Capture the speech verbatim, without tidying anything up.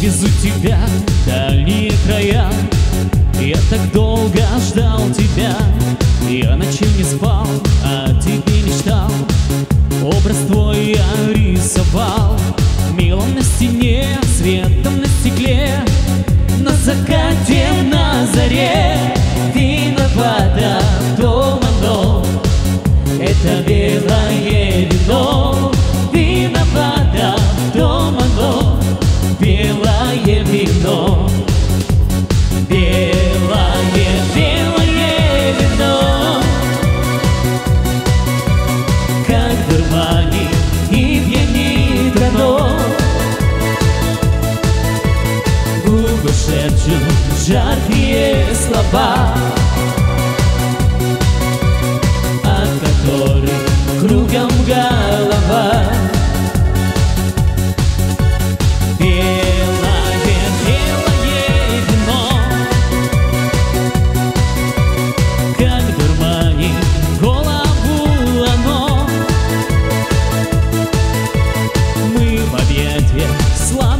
увезу тебя в дальние края. Я так долго ждал тебя, я ночей не спал, о тебе мечтал. Образ твой я рисовал, мелом на стене, светом на стекле. На закате, на заре виновата в том оно, это белое вино. Виновата в том оно, белое вино. Белое, белое вино, как в дурмане и пьянит оно. Губы шепчут жаркие слова, от которых кругом голова. Слава